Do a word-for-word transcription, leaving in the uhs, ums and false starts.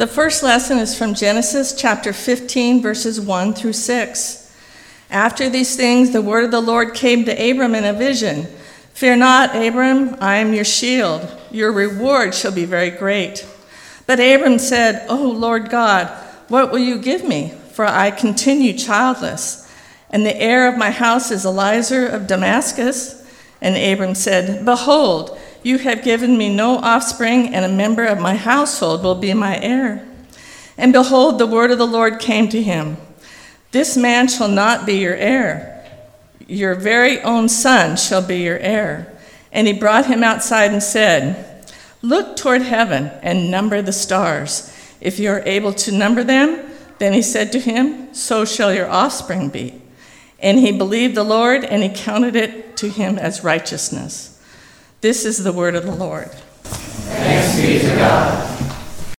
The first lesson is from Genesis chapter fifteen, verses one through six. After these things, the word of the Lord came to Abram in a vision. Fear not, Abram, I am your shield. Your reward shall be very great. But Abram said, O Lord God, what will you give me? For I continue childless, and the heir of my house is Eliezer of Damascus. And Abram said, Behold, you have given me no offspring, and a member of my household will be my heir. And behold, the word of the Lord came to him. This man shall not be your heir. Your very own son shall be your heir. And he brought him outside and said, Look toward heaven and number the stars. If you are able to number them, then he said to him, So shall your offspring be. And he believed the Lord, and he counted it to him as righteousness. This is the word of the Lord. Thanks be to God.